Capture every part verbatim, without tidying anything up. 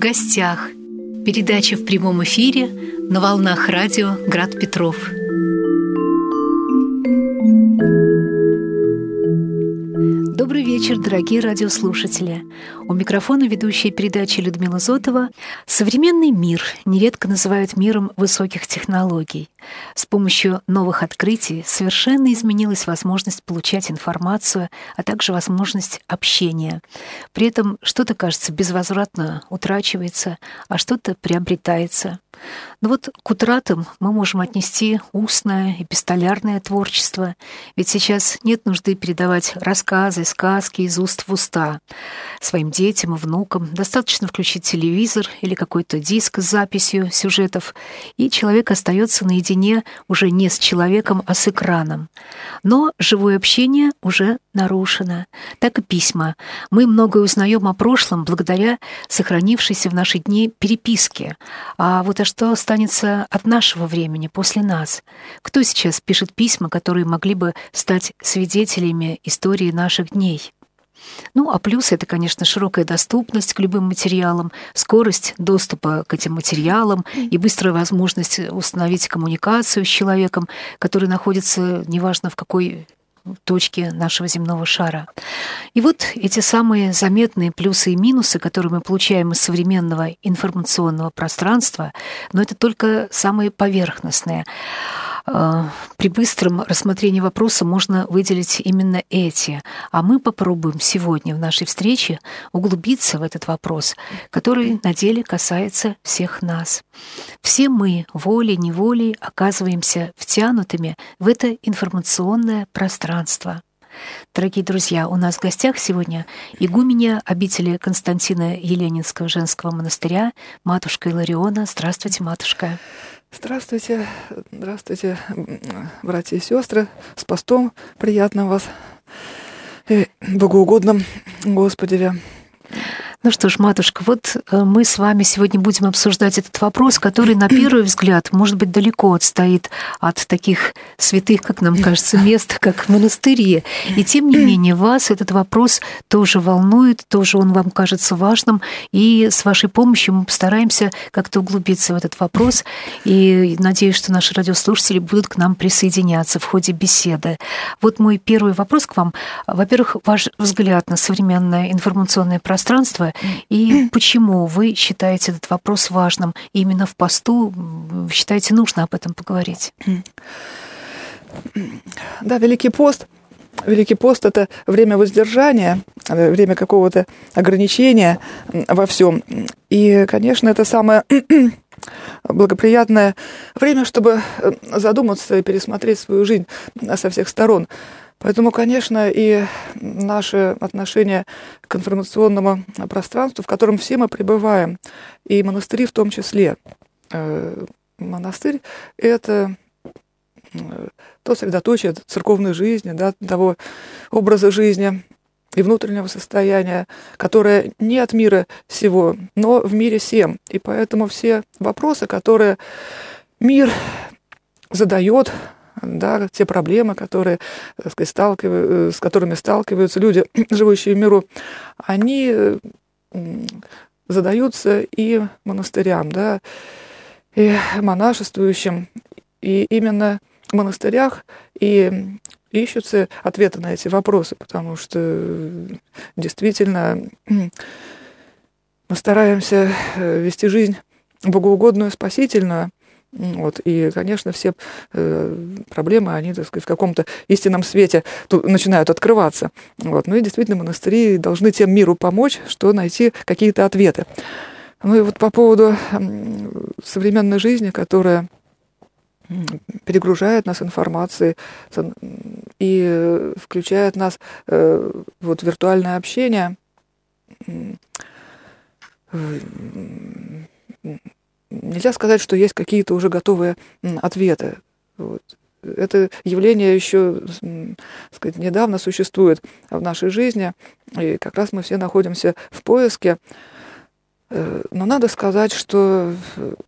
гостях. Передача в прямом эфире на волнах радио «Град Петров». Добрый вечер, дорогие радиослушатели. У микрофона ведущая передачи Людмила Зотова. Современный мир нередко называют миром высоких технологий. С помощью новых открытий совершенно изменилась возможность получать информацию, а также возможность общения. При этом что-то, кажется, безвозвратно утрачивается, а что-то приобретается. Но вот к утратам мы можем отнести устное, эпистолярное творчество, ведь сейчас нет нужды передавать рассказы, сказки из уст в уста своим детям и внукам. Достаточно включить телевизор или какой-то диск с записью сюжетов, и человек остается наедине уже не с человеком, а с экраном. Но живое общение уже нарушено. Так и письма. Мы многое узнаем о прошлом благодаря сохранившейся в наши дни переписке. А вот а что останется от нашего времени после нас? Кто сейчас пишет письма, которые могли бы стать свидетелями истории наших дней? Ну, а плюс это, конечно, широкая доступность к любым материалам, скорость доступа к этим материалам и быстрая возможность установить коммуникацию с человеком, который находится, неважно в какой точке нашего земного шара. И вот эти самые заметные плюсы и минусы, которые мы получаем из современного информационного пространства, но это только самые поверхностные. При быстром рассмотрении вопроса можно выделить именно эти. А мы попробуем сегодня в нашей встрече углубиться в этот вопрос, который на деле касается всех нас. Все мы волей-неволей оказываемся втянутыми в это информационное пространство. Дорогие друзья, у нас в гостях сегодня игуменья обители Константина Еленинского женского монастыря, матушка Илариона. Здравствуйте, матушка. Здравствуйте, здравствуйте, братья и сестры. С постом приятно вас и богоугодным Господеве. Ну что ж, матушка, вот мы с вами сегодня будем обсуждать этот вопрос, который, на первый взгляд, может быть, далеко отстоит от таких святых, как нам кажется, мест, как монастыри. И тем не менее, вас этот вопрос тоже волнует, тоже он вам кажется важным, и с вашей помощью мы постараемся как-то углубиться в этот вопрос, и надеюсь, что наши радиослушатели будут к нам присоединяться в ходе беседы. Вот мой первый вопрос к вам. Во-первых, ваш взгляд на современное информационное пространство, и почему вы считаете этот вопрос важным? И именно в посту считаете, нужно об этом поговорить? Да, Великий пост. Великий пост – это время воздержания, время какого-то ограничения во всем. И, конечно, это самое благоприятное время, чтобы задуматься и пересмотреть свою жизнь со всех сторон. Поэтому, конечно, и наше отношение к информационному пространству, в котором все мы пребываем, и монастыри в том числе. Монастырь – это то средоточие церковной жизни, да, того образа жизни и внутреннего состояния, которое не от мира сего, но в мире сем. И поэтому все вопросы, которые мир задает, да, те проблемы, которые, так сказать, сталкиваю, с которыми сталкиваются люди, живущие в миру, они задаются и монастырям, да, и монашествующим. И именно в монастырях и ищутся ответы на эти вопросы, потому что действительно мы стараемся вести жизнь богоугодную, спасительную. Вот, и, конечно, все э, проблемы, они, так сказать, в каком-то истинном свете тут начинают открываться. Вот. Ну и действительно, монастыри должны тем миру помочь, что найти какие-то ответы. Ну и вот по поводу э, современной жизни, которая перегружает нас информацией и включает нас э, вот, в виртуальное общение, э, нельзя сказать, что есть какие-то уже готовые ответы. Вот. Это явление еще, так сказать, недавно существует в нашей жизни, и как раз мы все находимся в поиске. Но надо сказать, что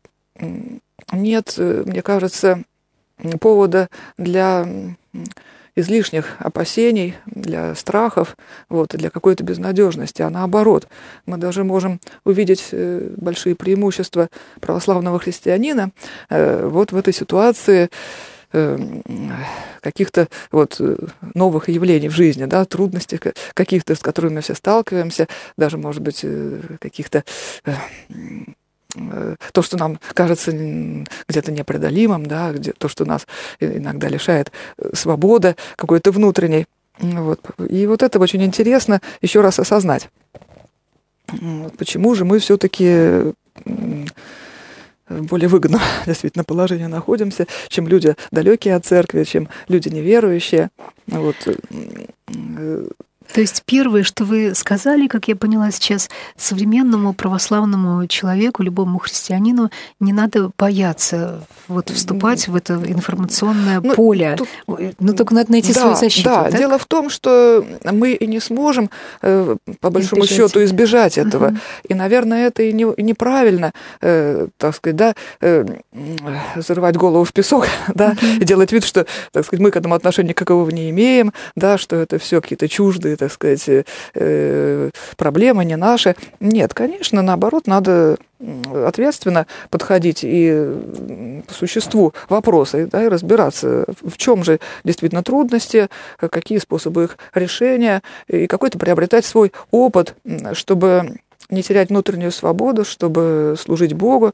нет, мне кажется, повода для излишних опасений, для страхов, вот, и для какой-то безнадежности, а наоборот. Мы даже можем увидеть большие преимущества православного христианина вот в этой ситуации каких-то вот новых явлений в жизни, да, трудностей каких-то, с которыми мы все сталкиваемся, даже, может быть, каких-то то, что нам кажется где-то непреодолимым, да, где, то, что нас иногда лишает свободы какой-то внутренней. Вот. И вот это очень интересно еще раз осознать. Почему же мы все-таки в более выгодном действительно положении находимся, чем люди далекие от церкви, чем люди неверующие. Вот. То есть первое, что вы сказали, как я поняла сейчас, современному православному человеку, любому христианину не надо бояться вот вступать в это информационное ну, поле. Тут... Но только надо найти да, свою защиту. Да, так? Дело в том, что мы и не сможем, по большому избежать счету, избежать этого. Uh-huh. И, наверное, это и, не, и неправильно, так сказать, да, зарывать голову в песок, да, uh-huh. и делать вид, что, так сказать, мы к этому отношения никакого не имеем, да, что это все какие-то чуждые, так сказать, проблемы не наши. Нет, конечно, наоборот, надо ответственно подходить и по существу вопроса, да, и разбираться, в чем же действительно трудности, какие способы их решения, и какой-то приобретать свой опыт, чтобы не терять внутреннюю свободу, чтобы служить Богу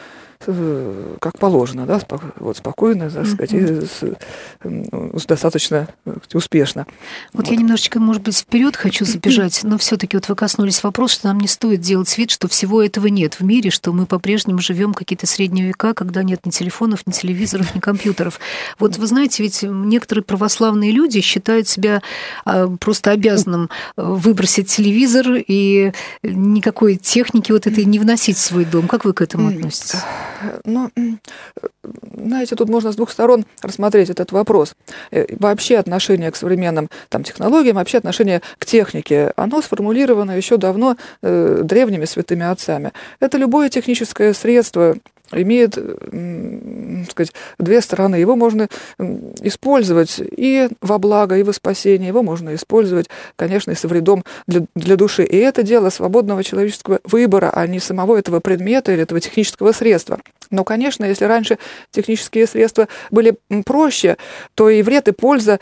как положено, да, вот спокойно, так сказать, mm-hmm. и с, достаточно успешно. Вот, вот я немножечко, может быть, вперед хочу забежать, но все-таки вот вы коснулись вопроса, что нам не стоит делать вид, что всего этого нет в мире, что мы по-прежнему живем какие-то средние века, когда нет ни телефонов, ни телевизоров, ни компьютеров. Вот вы знаете, ведь некоторые православные люди считают себя просто обязанным выбросить телевизор и никакой техники вот этой не вносить в свой дом. Как вы к этому относитесь? Ну, знаете, тут можно с двух сторон рассмотреть этот вопрос. Вообще отношение к современным там, технологиям, вообще отношение к технике, оно сформулировано еще давно э, древними святыми отцами. Это любое техническое средство имеет, так сказать, две стороны. Его можно использовать и во благо, и во спасение. Его можно использовать, конечно, и со вредом для, для души. И это дело свободного человеческого выбора, а не самого этого предмета или этого технического средства. Но, конечно, если раньше технические средства были проще, то и вред, и польза,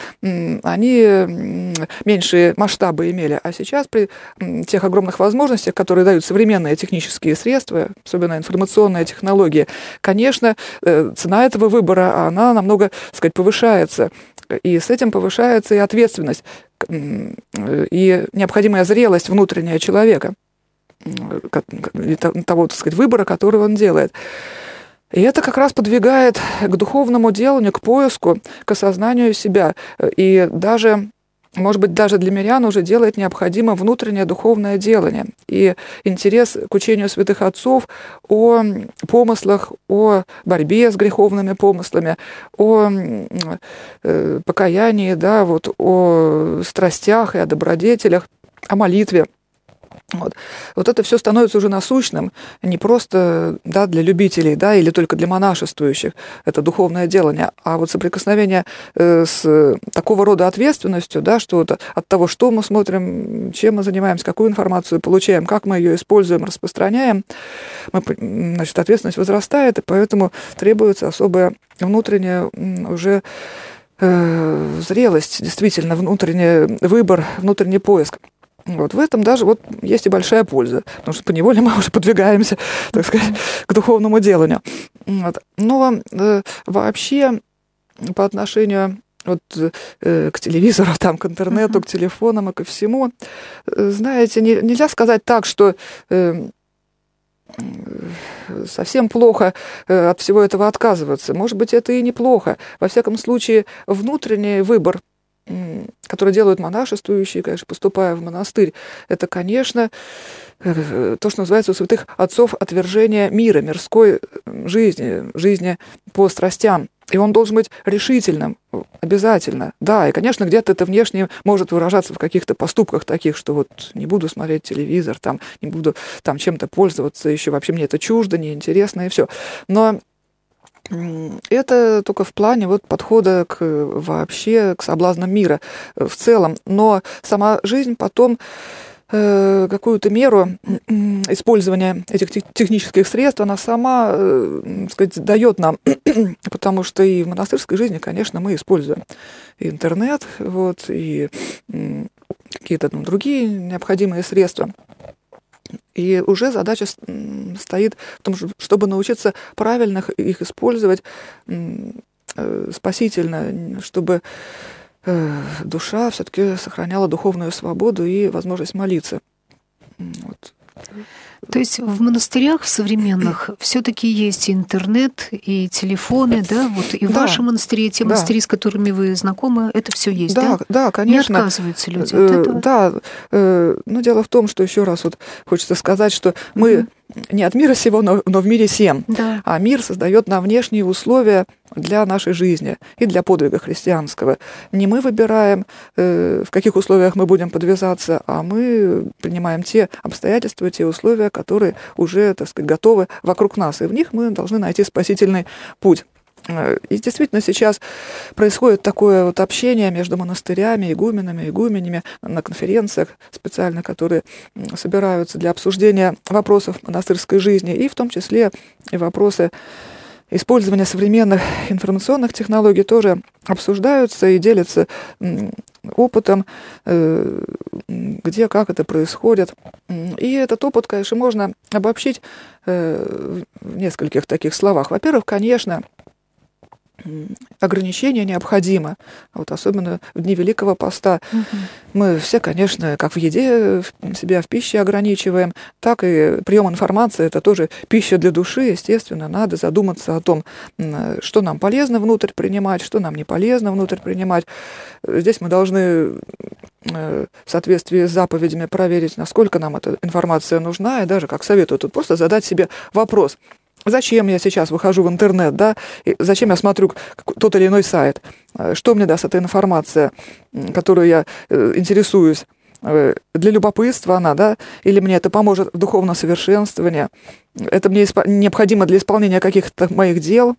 они меньшие масштабы имели. А сейчас при тех огромных возможностях, которые дают современные технические средства, особенно информационные технологии, конечно, цена этого выбора, она намного, так сказать, повышается. И с этим повышается и ответственность, и необходимая зрелость внутренняя человека, того, так сказать, выбора, который он делает. И это как раз подвигает к духовному деланию, к поиску, к осознанию себя. И даже, может быть, даже для мирян уже делает необходимо внутреннее духовное делание. И интерес к учению святых отцов о помыслах, о борьбе с греховными помыслами, о покаянии, да, вот, о страстях и о добродетелях, о молитве. Вот. вот это все становится уже насущным, не просто, да, для любителей, да, или только для монашествующих, это духовное делание, а вот соприкосновение э, с такого рода ответственностью, да, что вот от того, что мы смотрим, чем мы занимаемся, какую информацию получаем, как мы ее используем, распространяем, мы, значит, ответственность возрастает, и поэтому требуется особая внутренняя уже э, зрелость, действительно, внутренний выбор, внутренний поиск. Вот в этом даже вот есть и большая польза, потому что поневоле мы уже подвигаемся, так сказать, к духовному деланию. Вот. Но э, вообще по отношению вот, э, к телевизору, там, к интернету, к телефонам и ко всему, э, знаете, не, нельзя сказать так, что э, совсем плохо э, от всего этого отказываться. Может быть, это и неплохо. Во всяком случае, внутренний выбор, которые делают монашествующие, конечно, поступая в монастырь, это, конечно, то, что называется у святых отцов отвержение мира, мирской жизни, жизни по страстям. И он должен быть решительным, обязательно. Да, и, конечно, где-то это внешне может выражаться в каких-то поступках таких, что вот не буду смотреть телевизор, там, не буду там чем-то пользоваться, еще вообще мне это чуждо, неинтересно, и все. Но Это только в плане вот подхода к, вообще к соблазнам мира в целом. Но сама жизнь потом э, какую-то меру использования этих технических средств, она сама, э, так сказать, дает нам, потому что и в монастырской жизни, конечно, мы используем и интернет, вот, и э, какие-то там другие необходимые средства. И уже задача стоит в том, чтобы научиться правильно их использовать спасительно, чтобы душа все-таки сохраняла духовную свободу и возможность молиться. Вот. То есть в монастырях в современных все-таки есть и интернет, и телефоны, да, вот и в да. вашем монастыре, и те да. монастыри, с которыми вы знакомы, это все есть, да? Да, да, конечно. Не отказываются люди от этого? Да, но дело в том, что еще раз вот хочется сказать, что мы mm-hmm. не от мира сего, но, но в мире сем, да. а мир создает нам внешние условия для нашей жизни и для подвига христианского. Не мы выбираем, в каких условиях мы будем подвязаться, а мы принимаем те обстоятельства, те условия, которые уже, так сказать, готовы вокруг нас, и в них мы должны найти спасительный путь. И действительно сейчас происходит такое вот общение между монастырями, игуменами, игуменями на конференциях специально, которые собираются для обсуждения вопросов монастырской жизни, и в том числе и вопросы использования современных информационных технологий тоже обсуждаются и делятся опытом, где, как это происходит. И этот опыт, конечно, можно обобщить в нескольких таких словах. Во-первых, конечно, ограничения необходимо, вот особенно в дни Великого Поста. Угу. Мы все, конечно, как в еде себя в пище ограничиваем, так и прием информации – это тоже пища для души. Естественно, надо задуматься о том, что нам полезно внутрь принимать, что нам не полезно внутрь принимать. Здесь мы должны в соответствии с заповедями проверить, насколько нам эта информация нужна, и даже, как советую, тут просто задать себе вопрос – зачем я сейчас выхожу в интернет, да, и зачем я смотрю тот или иной сайт, что мне даст эта информация, которую я интересуюсь, для любопытства она, да, или мне это поможет в духовном совершенствовании, это мне исп... необходимо для исполнения каких-то моих дел,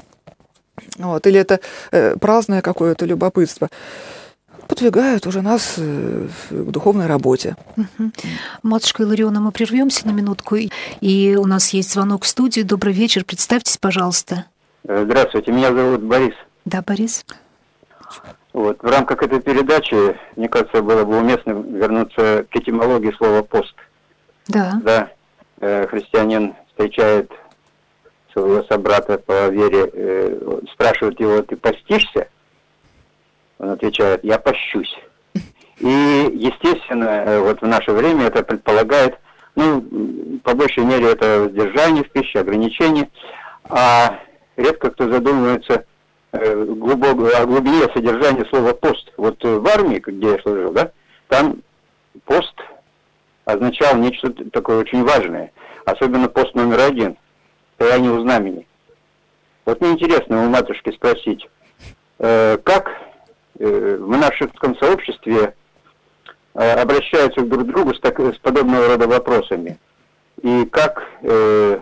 вот, или это праздное какое-то любопытство. Подвигают уже нас к духовной работе. Угу. Матушка Илариона, мы прервемся на минутку, и у нас есть звонок в студию. Добрый вечер, представьтесь, пожалуйста. Здравствуйте, меня зовут Борис. Да, Борис. Вот, в рамках этой передачи, мне кажется, было бы уместно вернуться к этимологии слова «пост». Да. Да, э, христианин встречает своего собрата по вере, э, спрашивает его: «Ты постишься?» Он отвечает: «Я пощусь». И, естественно, вот в наше время это предполагает, ну, по большей мере, это воздержание в пище, ограничение, а редко кто задумывается глубоко о глубине содержания слова «пост». Вот в армии, где я служил, да, там пост означал нечто такое очень важное, особенно пост номер один, стояние у знамени. Вот мне интересно у матушки спросить, как в монашеском сообществе обращаются друг к другу с, так, с подобного рода вопросами. И как, э,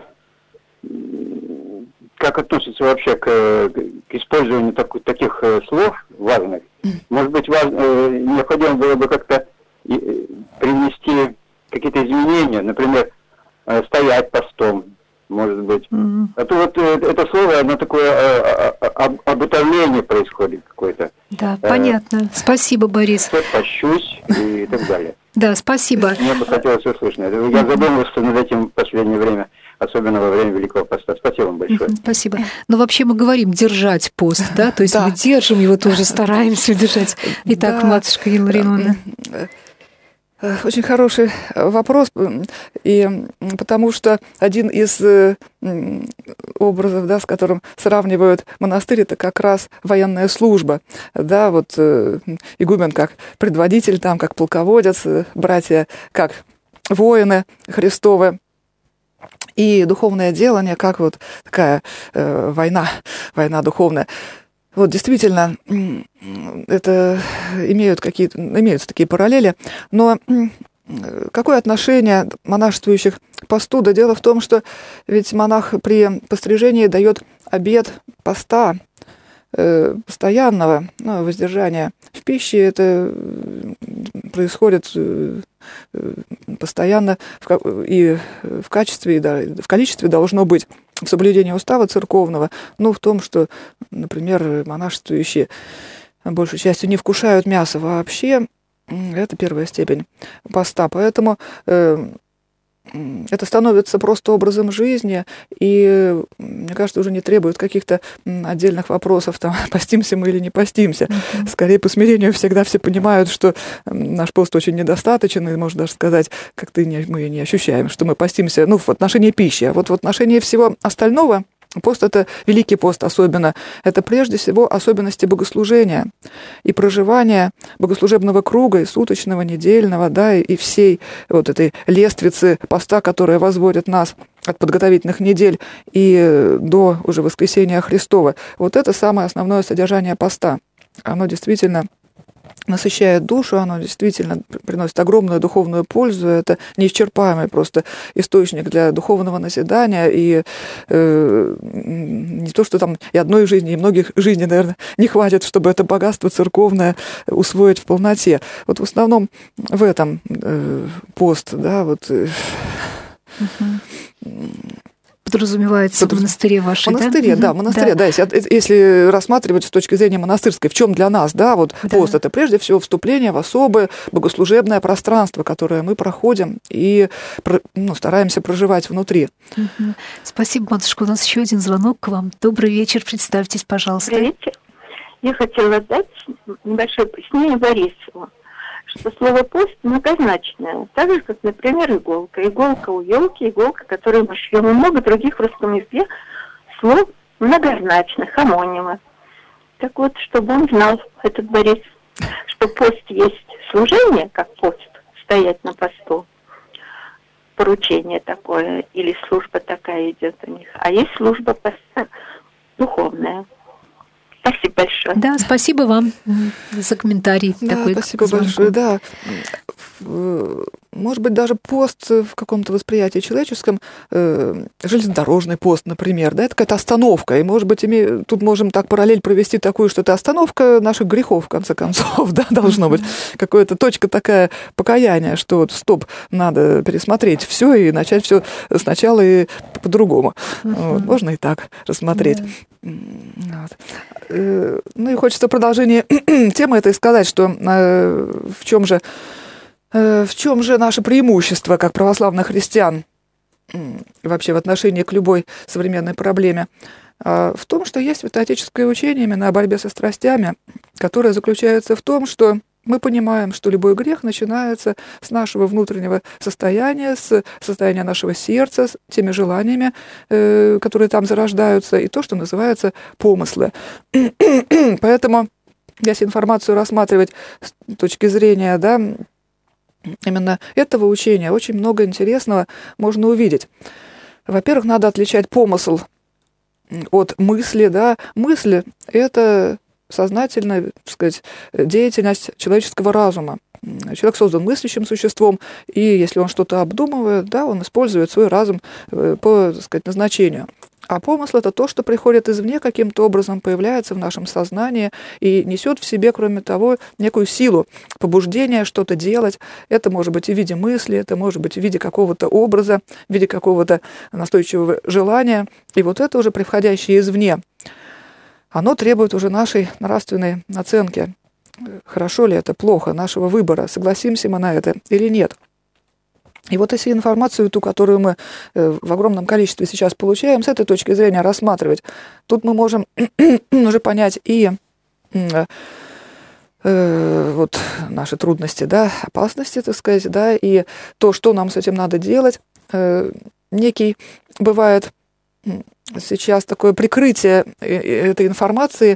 как относятся вообще к, к использованию так, таких слов важных. Может быть, важно, э, необходимо было бы как-то привнести какие-то изменения, например, э, стоять постом, может быть. Mm-hmm. А то вот э, это слово, оно такое э, э, обутовление происходит какое-то. Да, э, понятно. Спасибо, Борис. Пощусь и так далее. Да, спасибо. Мне бы хотелось услышать. Я задумывался над этим в последнее время, особенно во время Великого Поста. Спасибо вам большое. Спасибо. Но вообще мы говорим держать пост, да? То есть мы держим его тоже, стараемся держать. Итак, матушка Илариона. Очень хороший вопрос, и потому что один из образов, да, с которым сравнивают монастырь, это как раз военная служба. Да, вот игумен как предводитель, там как полководец, братья как воины Христовы. И духовное делание как вот такая э, война, война духовная. Вот действительно, это имеют какие-то, имеются такие параллели, но какое отношение монашествующих к посту? Да дело в том, что ведь монах при пострижении дает обет поста, постоянного, ну, воздержания в пище, это происходит постоянно и в качестве, и в количестве должно быть в соблюдении устава церковного, ну, в том, что, например, монашествующие большей частью не вкушают мясо вообще, это первая степень поста, поэтому это становится просто образом жизни, и, мне кажется, уже не требует каких-то отдельных вопросов, там, постимся мы или не постимся. Mm-hmm. Скорее, по смирению всегда все понимают, что наш пост очень недостаточен, и, можно даже сказать, как-то не, мы не ощущаем, что мы постимся, ну, в отношении пищи. А вот в отношении всего остального, пост – это Великий пост особенно, это прежде всего особенности богослужения и проживания богослужебного круга, и суточного, недельного, да, и всей вот этой лествицы поста, которая возводит нас от подготовительных недель и до уже воскресения Христова. Вот это самое основное содержание поста. Оно действительно насыщает душу, оно действительно приносит огромную духовную пользу, это неисчерпаемый просто источник для духовного назидания, и э, не то, что там и одной жизни, и многих жизней, наверное, не хватит, чтобы это богатство церковное усвоить в полноте. Вот в основном в этом э, пост, да, вот... Э, угу. Подразумевается в монастыре вашей, да? В монастыре, да, в монастыре, да. да если, если рассматривать с точки зрения монастырской, в чем для нас, да, вот да. пост, это прежде всего вступление в особое богослужебное пространство, которое мы проходим и ну, стараемся проживать внутри. Угу. Спасибо, матушка. У нас еще один звонок к вам. Добрый вечер, представьтесь, пожалуйста. Добрый вечер. Я хотела дать небольшое пояснение Борисову, что слово «пост» многозначное, так же, как, например, иголка. Иголка у елки, иголка, которую мы шьем, и много других в русском языке слов многозначных, амонимов. Так вот, чтобы он знал, этот Борис, что пост есть служение, как пост, стоять на посту, поручение такое, или служба такая идет у них, а есть служба поста духовная. Спасибо большое. Да, спасибо вам за комментарий. Да, такой спасибо большое, да. Может быть, даже пост в каком-то восприятии человеческом, э, железнодорожный пост, например, да, это какая-то остановка. И, может быть, име... тут можем так параллель провести такую, что это остановка наших грехов, в конце концов, да, должно быть. Какая-то точка такая покаяния, что вот стоп, надо пересмотреть все и начать все сначала и по-другому. Вот, можно и так рассмотреть. Вот. Ну и хочется в продолжении темы этой сказать, что э, в чем же, э, в чем же наше преимущество как православных христиан э, вообще в отношении к любой современной проблеме? Э, в том, что есть святоотеческое учение именно о борьбе со страстями, которое заключается в том, что мы понимаем, что любой грех начинается с нашего внутреннего состояния, с состояния нашего сердца, с теми желаниями, э, которые там зарождаются, и то, что называется помыслы. Поэтому, если информацию рассматривать с точки зрения, да, именно этого учения, очень много интересного можно увидеть. Во-первых, надо отличать помысл от мысли. Да. Мысли – это сознательная, так сказать, деятельность человеческого разума. Человек создан мыслящим существом, и если он что-то обдумывает, да, он использует свой разум по, так сказать, назначению. А помысл – это то, что приходит извне, каким-то образом появляется в нашем сознании и несет в себе, кроме того, некую силу побуждения что-то делать. Это может быть и в виде мысли, это может быть и в виде какого-то образа, в виде какого-то настойчивого желания. И вот это уже приходящее извне, оно требует уже нашей нравственной оценки. Хорошо ли это, плохо, нашего выбора, согласимся мы на это или нет. И вот если информацию, ту, которую мы в огромном количестве сейчас получаем, с этой точки зрения рассматривать, тут мы можем уже понять и э, э, вот наши трудности, да, опасности, так сказать, да, и то, что нам с этим надо делать. Э, некий бывает сейчас такое прикрытие этой информации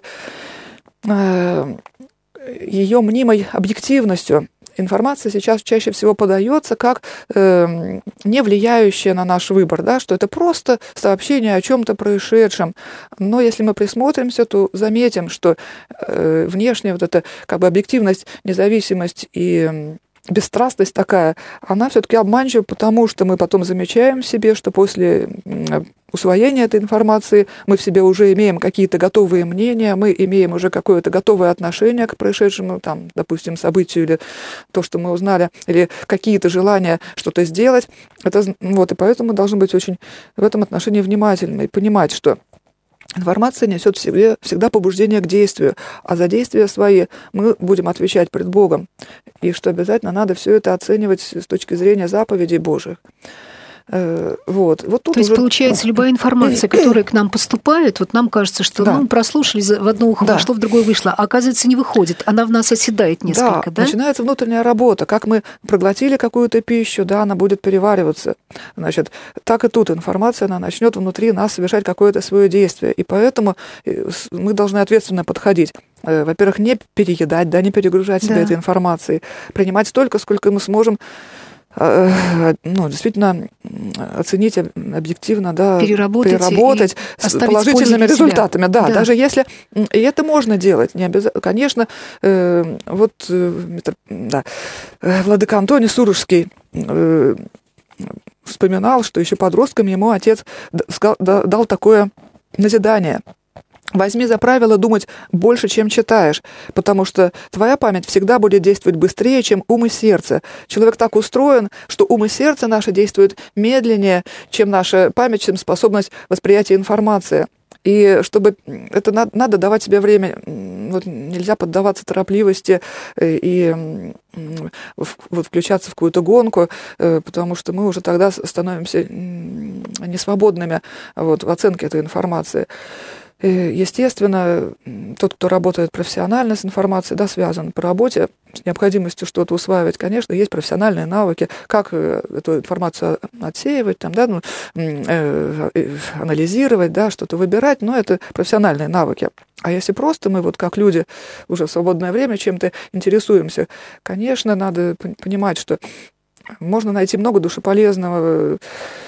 ее мнимой объективностью. Информация сейчас чаще всего подается как э, не влияющая на наш выбор, да, что это просто сообщение о чем-то происшедшем. Но если мы присмотримся, то заметим, что э, внешняя вот эта как бы объективность, независимость и бесстрастность такая, она все-таки обманчива, потому что мы потом замечаем в себе, что после усвоения этой информации мы в себе уже имеем какие-то готовые мнения, мы имеем уже какое-то готовое отношение к происшедшему, там, допустим, событию или то, что мы узнали, или какие-то желания что-то сделать. Это, вот, и поэтому мы должны быть очень в этом отношении внимательны и понимать, что информация несет в себе всегда побуждение к действию, а за действия свои мы будем отвечать пред Богом. И что обязательно надо все это оценивать с точки зрения заповедей Божьих. Вот. Вот тут То есть, уже... получается, любая информация, которая к нам поступает, вот нам кажется, что да. ну, прослушали, в одно ухо да. вошло, в другое вышло, а оказывается, не выходит. Она в нас оседает несколько, да? Да, начинается внутренняя работа. Как мы проглотили какую-то пищу, да, она будет перевариваться. Значит, так и тут информация, она начнет внутри нас совершать какое-то свое действие. И поэтому мы должны ответственно подходить. Во-первых, не переедать, да, не перегружать себя да. этой информацией. Принимать столько, сколько мы сможем ну, действительно оценить объективно, да, переработать, переработать с положительными результатами. Да, да, даже если... И это можно делать, не обязательно. Конечно, э, вот э, да, владыка Антоний Сурожский э, вспоминал, что еще подростком ему отец дал такое назидание. Возьми за правило думать больше, чем читаешь, потому что твоя память всегда будет действовать быстрее, чем ум и сердце. Человек так устроен, что ум и сердце наше действуют медленнее, чем наша память, чем способность восприятия информации. И чтобы это надо, надо давать себе время, вот нельзя поддаваться торопливости и вот включаться в какую-то гонку, потому что мы уже тогда становимся несвободными вот, в оценке этой информации. Естественно, тот, кто работает профессионально с информацией, да, связан по работе с необходимостью что-то усваивать, конечно, есть профессиональные навыки, как эту информацию отсеивать, там, да, ну, э, анализировать, да, что-то выбирать, но это профессиональные навыки. А если просто мы, вот как люди, уже в свободное время чем-то интересуемся, конечно, надо понимать, что можно найти много душеполезного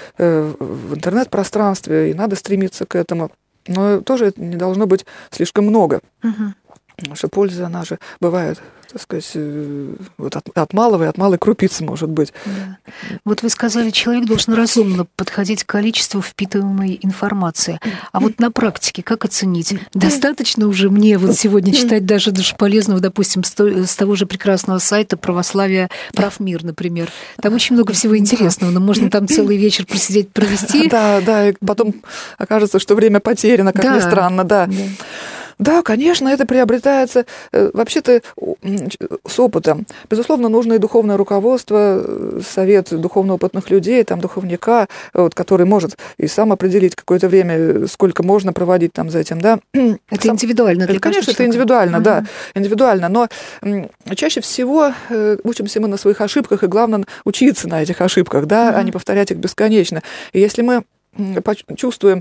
в интернет-пространстве, и надо стремиться к этому. Но тоже это не должно быть слишком много. Угу. Потому что польза, она же бывает, так сказать, вот от, от малого и от малой крупицы, может быть. Да. Вот вы сказали, человек должен разумно подходить к количеству впитываемой информации. А вот на практике как оценить? Достаточно уже мне вот сегодня читать даже душеполезного, допустим, с того же прекрасного сайта «Православие. Прав мир», например. Там очень много всего интересного, но можно там целый вечер просидеть, провести. Да, да, и потом окажется, что время потеряно, как ни странно, да. Да, конечно, это приобретается э, вообще-то с опытом. Безусловно, нужно и духовное руководство, совет духовно-опытных людей, там, духовника, вот, который может и сам определить какое-то время, сколько можно проводить там за этим, да. Это сам... индивидуально для Конечно, каждого это индивидуально, uh-huh. да, индивидуально, но м, чаще всего э, учимся мы на своих ошибках, и главное учиться на этих ошибках, да, uh-huh. а не повторять их бесконечно. И если мы м, почувствуем...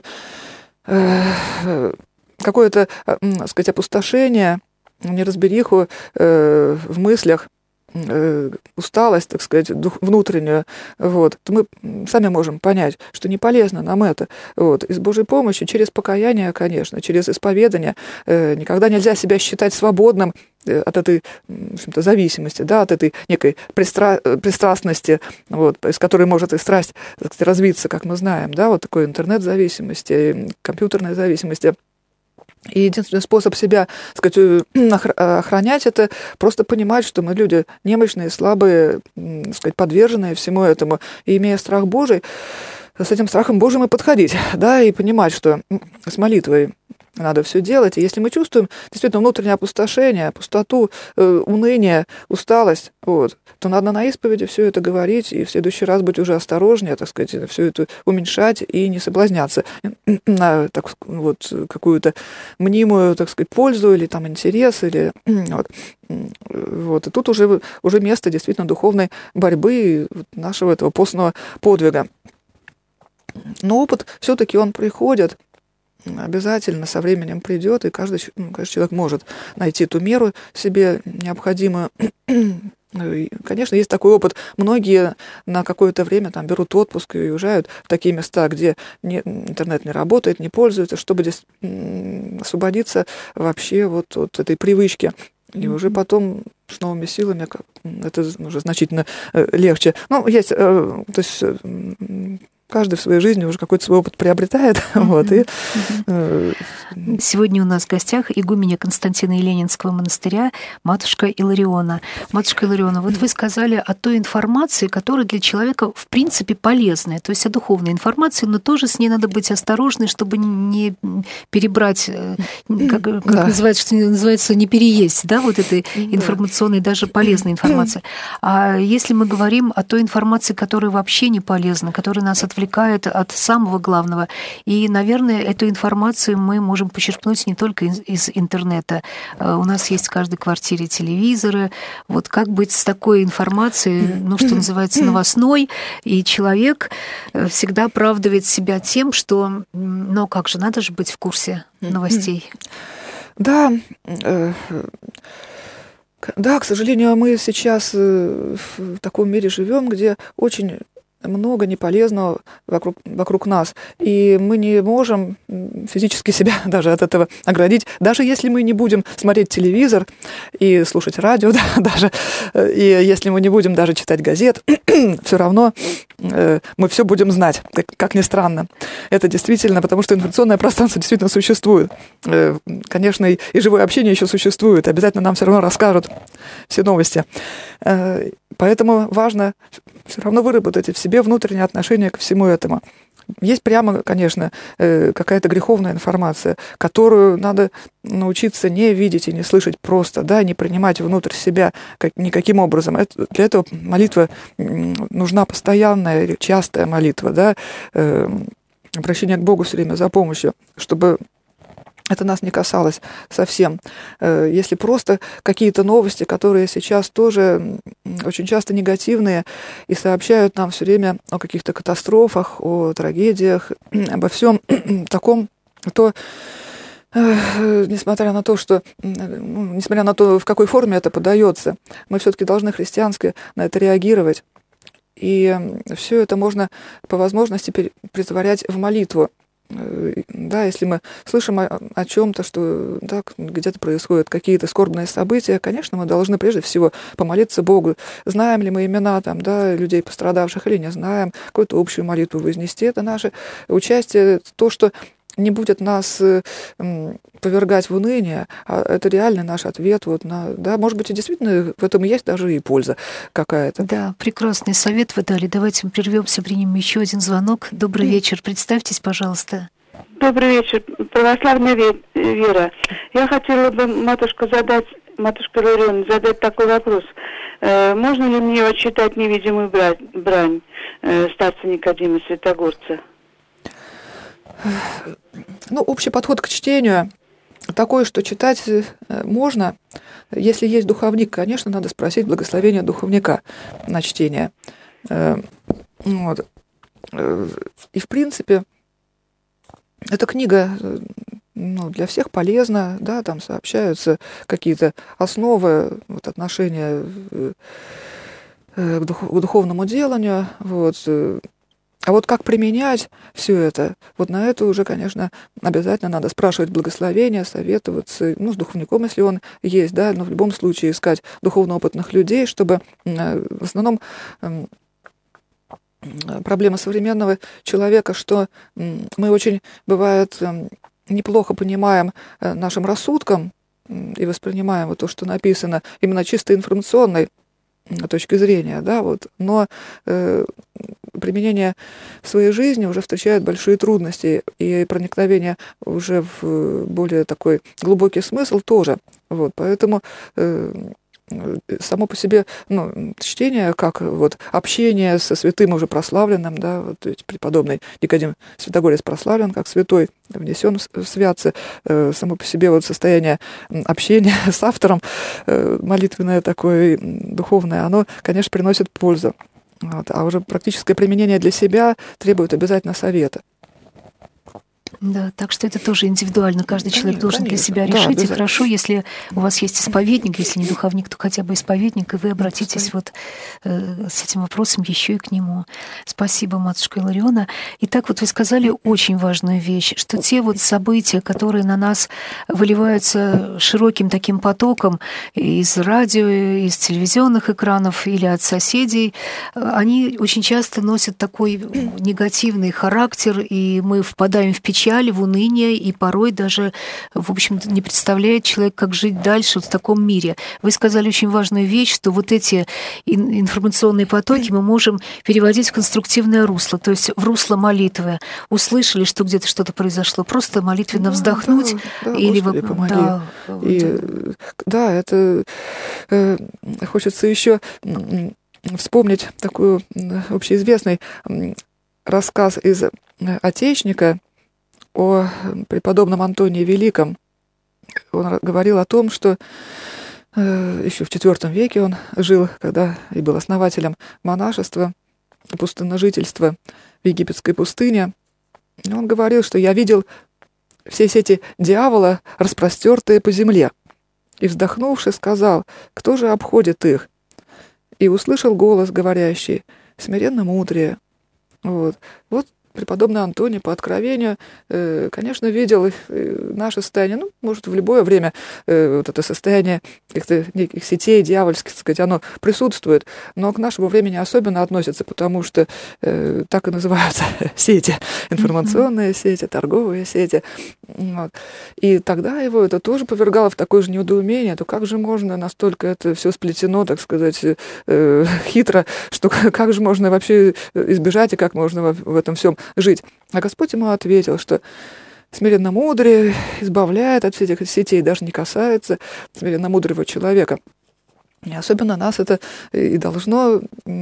Э, какое-то, так сказать, опустошение, неразбериху э, в мыслях, э, усталость, так сказать, дух, внутреннюю, вот, то мы сами можем понять, что не полезно нам это. Вот. И с Божьей помощью, через покаяние, конечно, через исповедание, э, никогда нельзя себя считать свободным от этой, в общем-то, зависимости, да, от этой некой пристра... пристрастности, вот, из которой может и страсть, так сказать, развиться, как мы знаем, да, вот такой интернет-зависимости, компьютерной зависимости. И единственный способ себя, так сказать, охранять, это просто понимать, что мы люди немощные, слабые, так сказать, подверженные всему этому. И имея страх Божий, с этим страхом Божьим и подходить, да, и понимать, что с молитвой надо все делать. И если мы чувствуем действительно внутреннее опустошение, пустоту, э, уныние, усталость, вот, то надо на исповеди все это говорить и в следующий раз быть уже осторожнее, так сказать, все это уменьшать и не соблазняться на так, вот, какую-то мнимую, так сказать, пользу или там интерес, или вот. Вот. И тут уже, уже место действительно духовной борьбы нашего этого постного подвига. Но опыт все-таки он приходит, обязательно со временем придет, и каждый, ну, каждый человек может найти ту меру себе необходимую. И, конечно, есть такой опыт. Многие на какое-то время там берут отпуск и уезжают в такие места, где не, интернет не работает, не пользуется, чтобы здесь освободиться вообще вот от этой привычки И mm-hmm. уже потом с новыми силами как, это уже значительно э, легче. Ну, есть, э, то есть э, каждый в своей жизни уже какой-то свой опыт приобретает. Mm-hmm. Вот, и, э, Сегодня у нас в гостях игуменя Константина Еленинского монастыря, матушка Илариона. Матушка Илариона, вот вы сказали о той информации, которая для человека в принципе полезная, то есть о духовной информации, но тоже с ней надо быть осторожной, чтобы не перебрать, как, как да. называется, что называется, не переесть, да, вот этой информационной, даже полезной информации. А если мы говорим о той информации, которая вообще не полезна, которая нас отвлекает от самого главного, и, наверное, эту информацию мы можем почерпнуть не только из, из интернета. У нас есть в каждой квартире телевизоры. Вот как быть с такой информацией, ну, что называется, новостной, и человек всегда оправдывает себя тем, что, ну, как же, надо же быть в курсе новостей. Да, да, к сожалению, мы сейчас в таком мире живем, где очень много неполезного вокруг, вокруг нас. И мы не можем физически себя даже от этого оградить. Даже если мы не будем смотреть телевизор и слушать радио, да, даже, и если мы не будем даже читать газет, все равно э, мы все будем знать, как, как ни странно. Это действительно, потому что информационное пространство действительно существует. Э, конечно, и, и живое общение еще существует. Обязательно нам все равно расскажут все новости. Э, поэтому важно все равно выработать в себе внутреннее отношение ко всему этому. Есть прямо, конечно, какая-то греховная информация, которую надо научиться не видеть и не слышать просто, да, не принимать внутрь себя как, никаким образом. Это, для этого молитва нужна постоянная или частая молитва, да, обращение к Богу все время за помощью, чтобы это нас не касалось совсем. Если просто какие-то новости, которые сейчас тоже очень часто негативные и сообщают нам все время о каких-то катастрофах, о трагедиях, обо всем таком, то несмотря на то, что, ну, несмотря на то, в какой форме это подается, мы все-таки должны христиански на это реагировать. И все это можно по возможности претворять в молитву. Да, если мы слышим о, о чем-то, что да, где-то происходят какие-то скорбные события, конечно, мы должны прежде всего помолиться Богу. Знаем ли мы имена там, да, людей пострадавших или не знаем, какую-то общую молитву вознести. Это наше участие, то, что не будет нас повергать в уныние, а это реальный наш ответ. Вот на, да, может быть, и действительно в этом есть даже и польза какая-то. Да, прекрасный совет вы дали. Давайте мы прервемся, примем еще один звонок. Добрый вечер. Представьтесь, пожалуйста. Добрый вечер. Православная вера. Я хотела бы, матушка, задать, матушка Илариона, задать такой вопрос. Можно ли мне читать невидимую брань старца Никодима Святогорца? Ну, общий подход к чтению такой, что читать можно. Если есть духовник, конечно, надо спросить благословения духовника на чтение. Вот. И, в принципе, эта книга, ну, для всех полезна, да, там сообщаются какие-то основы вот, отношения к духовному деланию, вот. А вот как применять все это, вот на это уже, конечно, обязательно надо спрашивать благословения, советоваться, ну, с духовником, если он есть, да, но в любом случае искать духовно опытных людей, чтобы в основном проблема современного человека, что мы очень, бывает, неплохо понимаем нашим рассудком и воспринимаем вот то, что написано именно чисто информационной точки зрения, да, вот, но э, применение в своей жизни уже встречает большие трудности, и проникновение уже в более такой глубокий смысл тоже, вот, поэтому э, само по себе, ну, чтение, как вот общение со святым уже прославленным, да, вот преподобный Никодим Святогорец прославлен как святой, внесен в святцы, э, само по себе вот состояние общения с автором, э, молитвенное такое, духовное, оно, конечно, приносит пользу. Вот, а уже практическое применение для себя требует обязательно совета. Да, так что это тоже индивидуально. Каждый человек должен для себя решить. Да, и хорошо, если у вас есть исповедник, если не духовник, то хотя бы исповедник, и вы обратитесь вот э, с этим вопросом еще и к нему. Спасибо, матушка Илариона. Итак, вот вы сказали очень важную вещь, что те вот события, которые на нас выливаются широким таким потоком из радио, из телевизионных экранов или от соседей, они очень часто носят такой негативный характер, и мы впадаем в печаль, в уныние, и порой даже, в общем-то, не представляет человек, как жить дальше вот в таком мире. Вы сказали очень важную вещь, что вот эти информационные потоки мы можем переводить в конструктивное русло, то есть в русло молитвы. Услышали, что где-то что-то произошло, просто молитвенно вздохнуть. Да, да, или Господи, вы... помоги. Да, и, да, это э, хочется еще вспомнить такой общеизвестный рассказ из «Отечника» о преподобном Антонии Великом. Он говорил о том, что э, еще в четвёртом веке он жил, когда и был основателем монашества, пустынножительства в египетской пустыне. И он говорил, что я видел все сети дьявола, распростертые по земле. И, вздохнувши, сказал, кто же обходит их? И услышал голос, говорящий, смиренно мудрее. Вот. Вот преподобный Антоний по откровению, э, конечно, видел э, наше состояние, ну, может, в любое время э, вот это состояние каких-то неких сетей дьявольских, так сказать, оно присутствует, но к нашему времени особенно относится, потому что э, так и называются сети, информационные сети, торговые сети. Вот. И тогда его это тоже повергало в такое же недоумение, то как же можно настолько это все сплетено, так сказать, э, хитро, что как же можно вообще избежать и как можно в, в этом всем жить. А Господь ему ответил, что смиренно мудрый избавляет от всех этих сетей, даже не касается смиренно мудрого человека. И особенно нас это и должно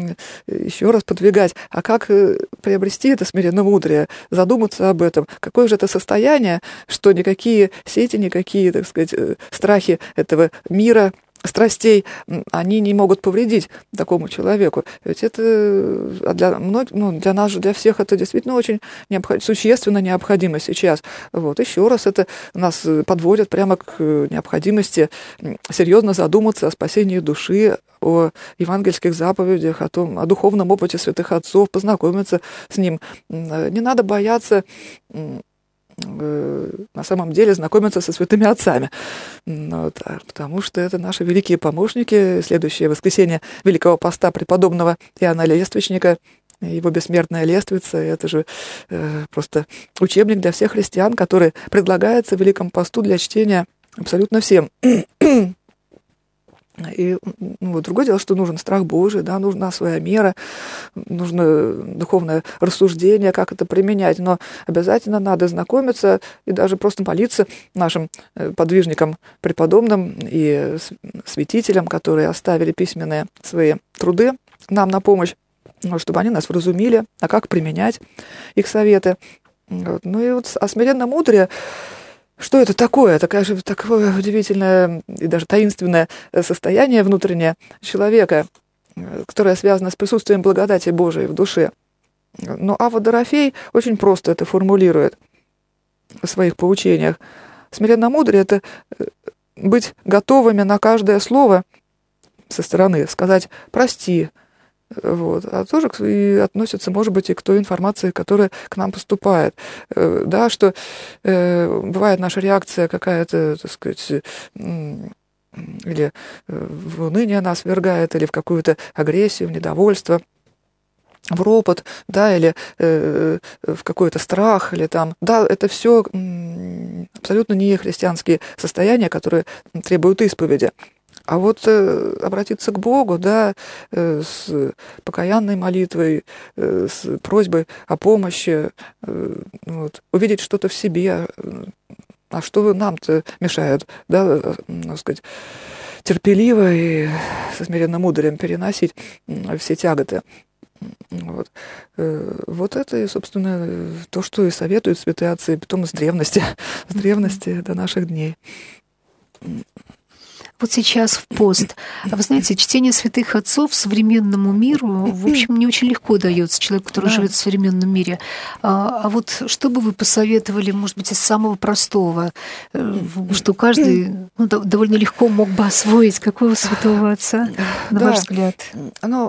еще раз подвигать. А как приобрести это смиренно мудрее? Задуматься об этом. Какое же это состояние, что никакие сети, никакие, так сказать, страхи этого мира, страстей, они не могут повредить такому человеку. Ведь это для, ну, для нас же, для всех это действительно очень необход... существенно необходимо сейчас. Вот. Еще раз это нас подводит прямо к необходимости серьезно задуматься о спасении души, о евангельских заповедях, о том, о духовном опыте святых отцов, познакомиться с ним. Не надо бояться на самом деле знакомиться со святыми отцами, вот, потому что это наши великие помощники. Следующее воскресенье Великого Поста преподобного Иоанна Лествичника, его бессмертная лествица, это же э, просто учебник для всех христиан, который предлагается в Великом Посту для чтения абсолютно всем. И ну, вот другое дело, что нужен страх Божий, да, нужна своя мера, нужно духовное рассуждение, как это применять, но обязательно надо знакомиться и даже просто молиться нашим подвижникам, преподобным и святителям, которые оставили письменные свои труды нам на помощь, чтобы они нас вразумили, а как применять их советы. Вот. Ну и вот о смиренном мудрее. Что это такое? Такое же такое удивительное и даже таинственное состояние внутреннее человека, которое связано с присутствием благодати Божией в душе. Но Авва Дорофей очень просто это формулирует в своих поучениях. Смиренно-мудрее — это быть готовыми на каждое слово со стороны, сказать «прости». Вот. А тоже и относится, может быть, и к той информации, которая к нам поступает. Да, что э, бывает наша реакция какая-то, так сказать, или в уныние нас ввергает, или в какую-то агрессию, в недовольство, в ропот, да, или э, в какой-то страх, или там, да, это все абсолютно не христианские состояния, которые требуют исповеди. А вот э, обратиться к Богу, да, э, с покаянной молитвой, э, с просьбой о помощи, э, вот, увидеть что-то в себе, а что нам-то мешает, да, э, так сказать, терпеливо и со смиренным мудрым переносить все тяготы. Вот. Вот это, собственно, то, что и советуют святые отцы, потом с древности, с древности до наших дней. Вот сейчас в пост. А вы знаете, чтение святых отцов современному миру, в общем, не очень легко дается человеку, который да. живет в современном мире. А, а вот что бы вы посоветовали, может быть, из самого простого, что каждый ну, довольно легко мог бы освоить какого святого отца, на да. ваш взгляд? Ну,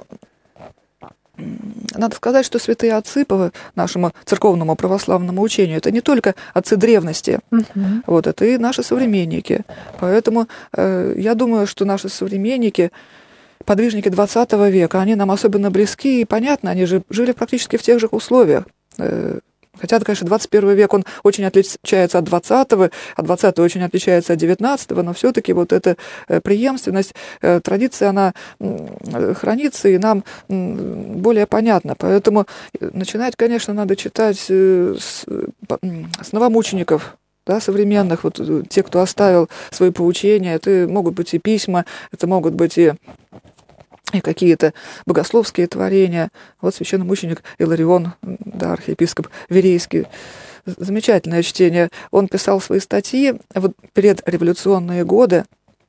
надо сказать, что святые отцы по нашему церковному православному учению это не только отцы древности, uh-huh. вот, это и наши современники. Поэтому э, я думаю, что наши современники, подвижники двадцатого века, они нам особенно близки и понятно, они же жили практически в тех же условиях. Э, Хотя, конечно, двадцать первый век, он очень отличается от двадцатого, а двадцатый очень отличается от девятнадцатого, но все-таки вот эта преемственность, традиция, она хранится и нам более понятна. Поэтому начинать, конечно, надо читать с, с новомучеников, да, современных, вот те, кто оставил свои поучения. Это могут быть и письма, это могут быть и и какие-то богословские творения. Вот священномученик Иларион, да, архиепископ Верейский, замечательное чтение. Он писал свои статьи вот предреволюционные годы,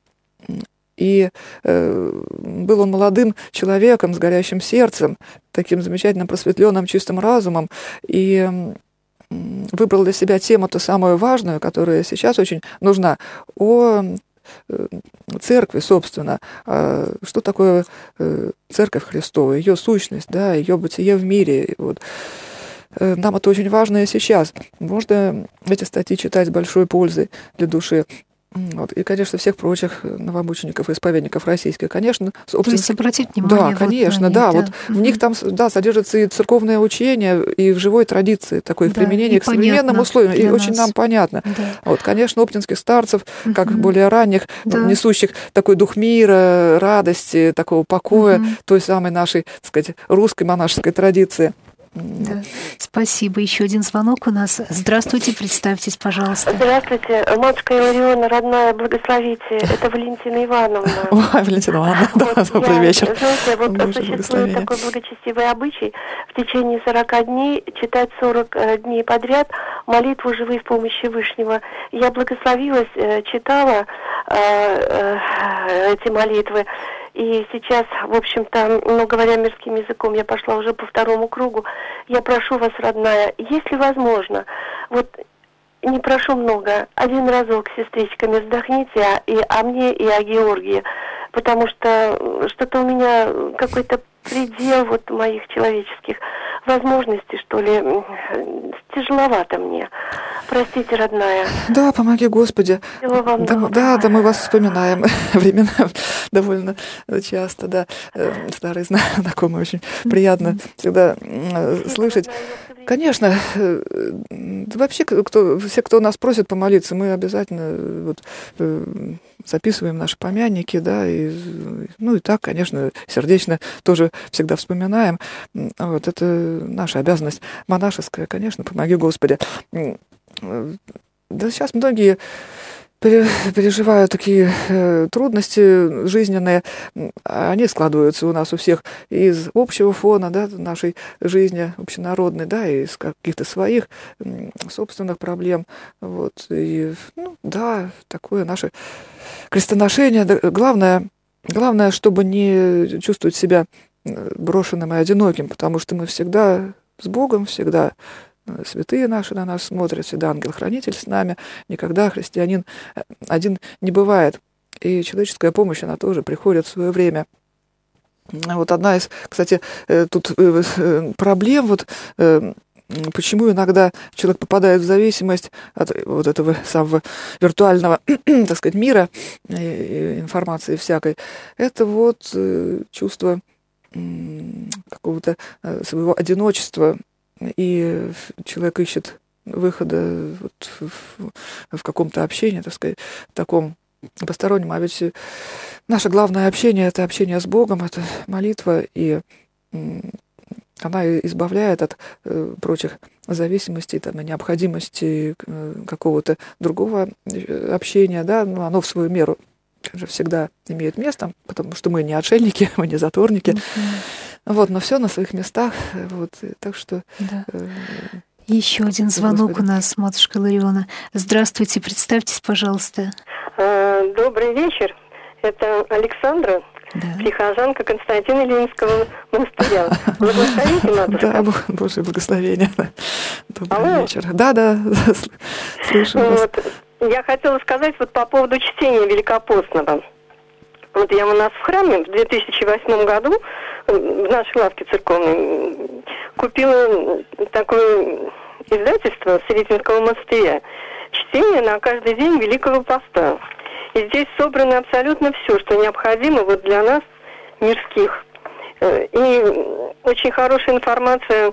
и э, был он молодым человеком с горящим сердцем, таким замечательным просветленным чистым разумом, и выбрал для себя тему-то самую важную, которая сейчас очень нужна, о церкви, собственно, что такое церковь Христова, ее сущность, да, ее бытие в мире. Вот. Нам это очень важно и сейчас. Можно эти статьи читать с большой пользой для души. Вот. И, конечно, всех прочих новомучеников и исповедников российских, конечно. Собственно... То есть обратить внимание. Да, конечно, вот да. них, Вот да. в них там да, содержится и церковное учение, и в живой традиции такое, да, в применении к современным условиям. И нас. Очень нам понятно. Да. Вот, конечно, оптинских старцев, угу. как более ранних, да. несущих такой дух мира, радости, такого покоя, угу. той самой нашей, так сказать, русской монашеской традиции. Да. Спасибо. Еще один звонок у нас. Здравствуйте, представьтесь, пожалуйста. Здравствуйте. Матушка Илариона, родная, благословите. Это Валентина Ивановна. Ой, Валентина Ивановна, вот да, добрый я, вечер. Знаете, вот существует такой благочестивый обычай в течение сорока дней читать сорок дней подряд молитву «Живы в помощи Вышнего». Я благословилась, читала эти молитвы. И сейчас, в общем-то, ну, говоря мирским языком, я пошла уже по второму кругу. Я прошу вас, родная, если возможно, вот не прошу много, один разок с сестричками вздохните а, и о мне, и о Георгии, потому что что-то у меня какой-то предел вот моих человеческих возможностей, что ли, тяжеловато мне. Простите, родная. Да, помоги, Господи. Всего вам да, доброго. да, да, мы вас вспоминаем времена довольно часто, да. Старые знакомые, очень приятно всегда слышать. Конечно, вообще, кто, все, кто нас просит помолиться, мы обязательно вот, записываем наши помянники, да, и, ну и так, конечно, сердечно тоже всегда вспоминаем. Вот, это наша обязанность монашеская, конечно, помоги, Господи. Да сейчас многие переживают такие трудности жизненные, они складываются у нас у всех из общего фона, да, нашей жизни общенародной, да, и из каких-то своих собственных проблем. Вот, и, ну, да, такое наше крестоношение. Главное, главное, чтобы не чувствовать себя брошенным и одиноким, потому что мы всегда с Богом, всегда святые наши на нас смотрят, всегда ангел-хранитель с нами, никогда христианин один не бывает. И человеческая помощь, она тоже приходит в свое время. Вот одна из, кстати, тут проблем, вот почему иногда человек попадает в зависимость от вот этого самого виртуального, так сказать, мира, информации всякой, это вот чувство какого-то своего одиночества, и человек ищет выхода вот в, в каком-то общении, так сказать, таком постороннем. А ведь наше главное общение — это общение с Богом, это молитва, и она избавляет от прочих зависимостей, там, и необходимости какого-то другого общения, да, но оно в свою меру же всегда имеет место, потому что мы не отшельники, мы не затворники. Mm-hmm. Вот, но все на своих местах. Вот, так что. Да. Э, Еще один звонок Господи. У нас, матушка Илариона. Здравствуйте, представьтесь, пожалуйста. Добрый вечер. Это Александра, Да. прихожанка Константина Ленинского монастыря. Благословите, матушка. Да, Божье благословение. Добрый Алло. вечер. Да, да, слышу вас. Вот. Я хотела сказать вот по поводу чтения Великопостного. Вот я у нас в храме в две тысячи восьмом году в нашей лавке церковной купила такое издательство Сретенского монастыря. Чтение на каждый день Великого Поста. И здесь собрано абсолютно все, что необходимо вот для нас, мирских. И очень хорошая информация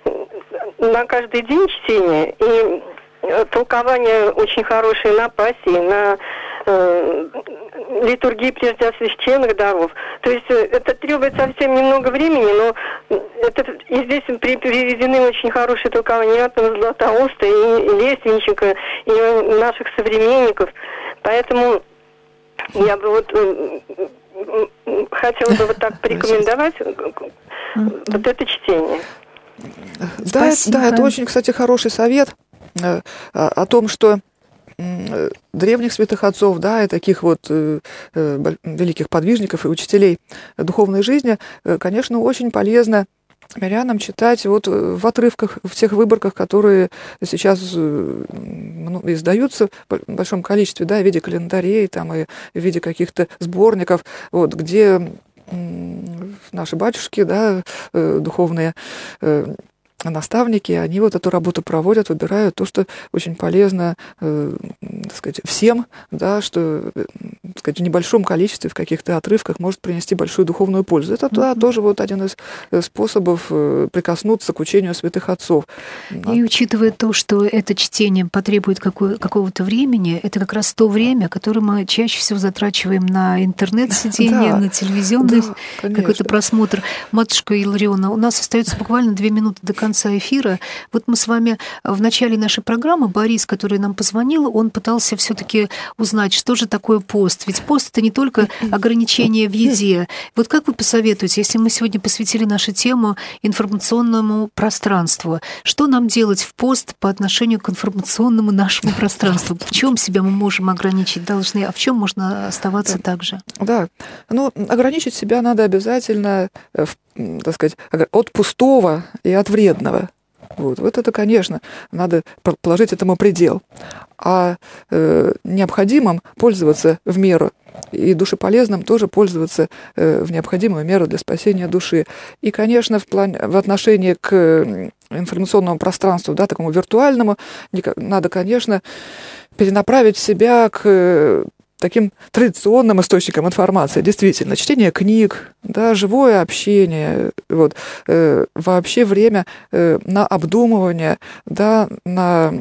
на каждый день чтения. И толкование очень хорошее на пассии, на э, литургии преждеосвященных даров. То есть это требует совсем немного времени, но это, и здесь приведены очень хорошие толкования от Златоуста, и, и Лественниченко, и наших современников. Поэтому я бы вот хотела бы вот так порекомендовать вот это чтение. Да, да, это очень, кстати, хороший совет о том, что древних святых отцов, да, и таких вот э, э, великих подвижников и учителей духовной жизни, э, конечно, очень полезно мирянам читать вот в отрывках, в тех выборках, которые сейчас э, ну, издаются в большом количестве, да, в виде календарей, там, и в виде каких-то сборников, вот, где э, наши батюшки, да, э, духовные э, наставники, они вот эту работу проводят, выбирают то, что очень полезно, э, так сказать, всем, да, что, э, так сказать, в небольшом количестве, в каких-то отрывках может принести большую духовную пользу. Это да, тоже вот один из способов э, прикоснуться к учению святых отцов. И учитывая то, что это чтение потребует какой- какого-то времени, это как раз то время, которое мы чаще всего затрачиваем на интернет-сидение, да, на телевизионный да, какой-то просмотр. Матушка Илариона, у нас остается буквально две минуты до конца эфира. Вот мы с вами в начале нашей программы, Борис, который нам позвонил, он пытался все-таки узнать, что же такое пост. Ведь пост — это не только ограничение в еде. Вот как вы посоветуете, если мы сегодня посвятили нашу тему информационному пространству, что нам делать в пост по отношению к информационному нашему пространству? В чем себя мы можем ограничить должны, а в чем можно оставаться так же? Да, ну, ограничить себя надо обязательно, так сказать, от пустого и от вредного. Вот, вот это, конечно, надо положить этому предел. А э, необходимым пользоваться в меру, и душеполезным тоже пользоваться э, в необходимую меру для спасения души. И, конечно, в, плане, в отношении к информационному пространству, да, такому виртуальному, надо, конечно, перенаправить себя к таким традиционным источникам информации, действительно, чтение книг, да, живое общение, вот, э, вообще время э, на обдумывание, да, на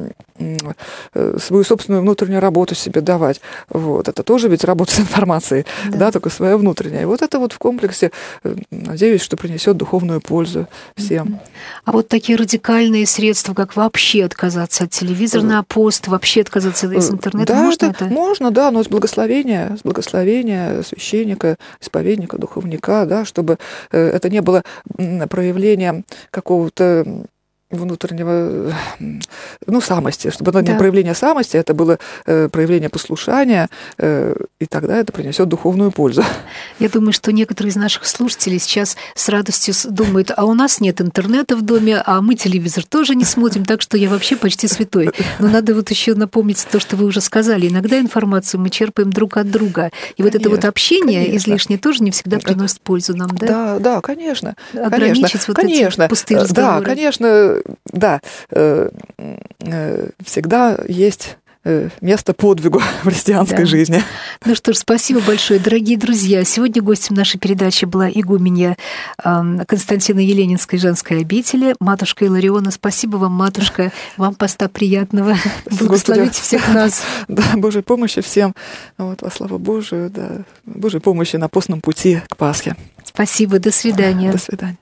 э, свою собственную внутреннюю работу себе давать. Вот, это тоже ведь работа с информацией, да, да, только своя внутренняя. И вот это вот в комплексе, э, надеюсь, что принесет духовную пользу всем. А вот такие радикальные средства, как вообще отказаться от телевизора на пост, вообще отказаться из интернета, да, можно это? это? Можно, да, но с благословения, с благословения священника, исповедника, духовника, да, чтобы это не было проявлением какого-то внутреннего, ну, самости, чтобы это да. не проявление самости, это было э, проявление послушания, э, и тогда это принесет духовную пользу. Я думаю, что некоторые из наших слушателей сейчас с радостью думают, а у нас нет интернета в доме, а мы телевизор тоже не смотрим, так что я вообще почти святой. Но надо вот еще напомнить то, что вы уже сказали. Иногда информацию мы черпаем друг от друга. И конечно, вот это вот общение конечно. излишнее тоже не всегда приносит пользу нам, да? Да, да, конечно. Ограничить конечно, вот конечно, эти пустые разговоры. Да, конечно, да, э, э, всегда есть место подвигу в христианской да. жизни. Ну что ж, спасибо большое, дорогие друзья. Сегодня гостем нашей передачи была игуменья Константина Еленинской женской обители, матушка Илариона. Спасибо вам, матушка. Вам поста приятного. Благословите всех нас. Да, Божьей помощи всем. Вот, во славу Божию, да, Божьей помощи на постном пути к Пасхе. Спасибо, до свидания. До свидания.